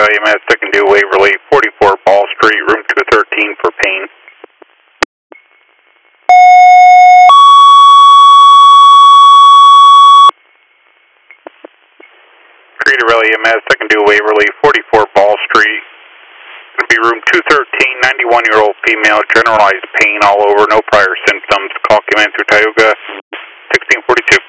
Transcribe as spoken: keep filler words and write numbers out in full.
Valley M S, second due Waverly, forty-four Ball Street, room two thirteen for pain. Creator Valley M S, second due Waverly, forty-four Ball Street. Going to be room two thirteen, ninety-one-year-old female, generalized pain all over, no prior symptoms. Call came in through Tioga, sixteen forty-two.